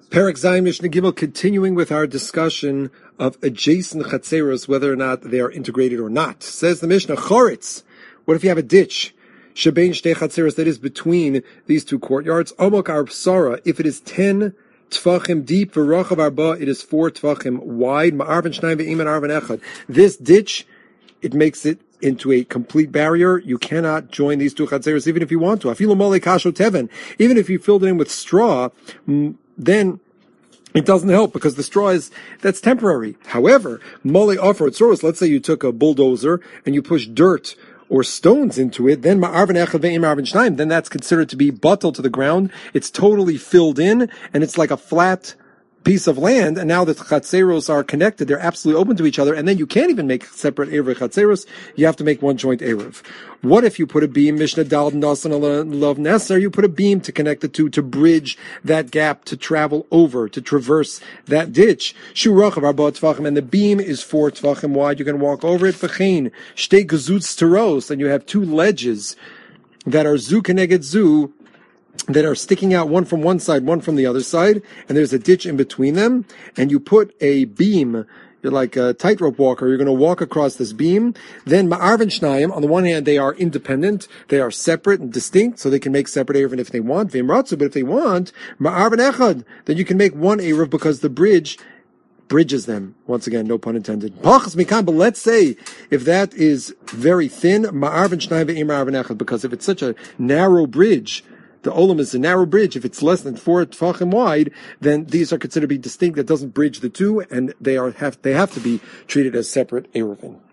Perek Zayin Mishnah Gimel, continuing with our discussion of adjacent chatzeros, whether or not they are integrated or not. Says the Mishnah, Choritz, what if you have a ditch? Shebein shtei chatzeros, that is between these two courtyards. Omok Arbsara, if it is 10 Tvachim deep, v'rochav arba, it is 4 Tvachim wide. Ma'arven shnayim ve'iman arven echad. This ditch, it makes it into a complete barrier. You cannot join these two chatzeros even if you want to. Afilu mole kasho teven, even if you filled it in with straw, then it doesn't help because the straw that's temporary. However, mole offer tzoros, let's say you took a bulldozer and you pushed dirt or stones into it, then then that's considered to be bottled to the ground. It's totally filled in and it's like a flat piece of land, and now the chatzeros are connected, they're absolutely open to each other, and then you can't even make separate Erev chatzeros, you have to make one joint Erev. What if you put a beam, Mishnah Dal Nasan Love Nesser, you put a beam to connect the two, to bridge that gap, to travel over, to traverse that ditch. Shurachav Arba Tvachim, and the beam is 4 Tvachim wide, you can walk over it, V'chein, Shtei Gazutz Teros, and you have two ledges that are Zu Keneged Zu, that are sticking out, one from one side, one from the other side, and there's a ditch in between them, and you put a beam, you're like a tightrope walker, you're going to walk across this beam, then ma'arven shnayim, on the one hand, they are independent, they are separate and distinct, so they can make separate Erev if they want, v'imratzu, but if they want, ma'arven echad, then you can make one Erev because the bridge bridges them. Once again, no pun intended. But let's say if that is very thin, ma'arven shnayim ve'imar echad, because if it's such a narrow bridge, the olam is a narrow bridge. If it's less than 4 tefachim wide, then these are considered to be distinct. That doesn't bridge the two, and they have to be treated as separate eruvin.